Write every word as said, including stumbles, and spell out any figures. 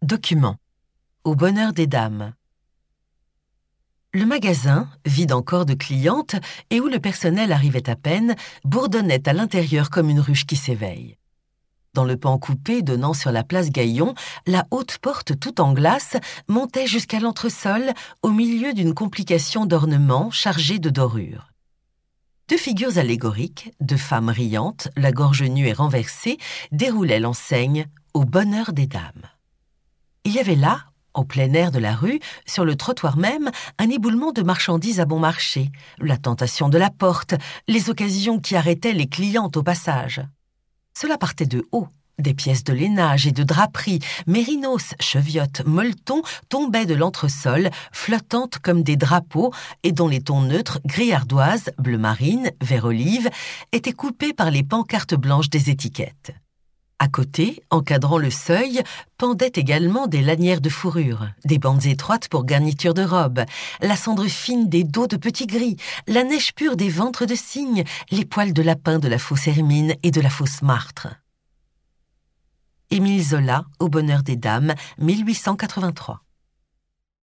Document. Au bonheur des dames. Le magasin, vide encore de clientes et où le personnel arrivait à peine, bourdonnait à l'intérieur comme une ruche qui s'éveille. Dans le pan coupé donnant sur la place Gaillon, la haute porte toute en glace montait jusqu'à l'entresol au milieu d'une complication d'ornements chargés de dorures. Deux figures allégoriques, deux femmes riantes, la gorge nue et renversée, déroulaient l'enseigne « Au bonheur des dames ». Il y avait là, au plein air de la rue, sur le trottoir même, un éboulement de marchandises à bon marché, la tentation de la porte, les occasions qui arrêtaient les clientes au passage. Cela partait de haut. Des pièces de lainage et de draperie, mérinos, cheviottes, molletons tombaient de l'entresol, flottantes comme des drapeaux et dont les tons neutres, gris ardoise, bleu marine, vert olive, étaient coupés par les pancartes blanches des étiquettes. À côté, encadrant le seuil, pendaient également des lanières de fourrure, des bandes étroites pour garniture de robe, la cendre fine des dos de petits gris, la neige pure des ventres de cygne, les poils de lapin de la fausse Hermine et de la fausse Martre. Émile Zola, Au bonheur des dames, mille huit cent quatre-vingt-trois.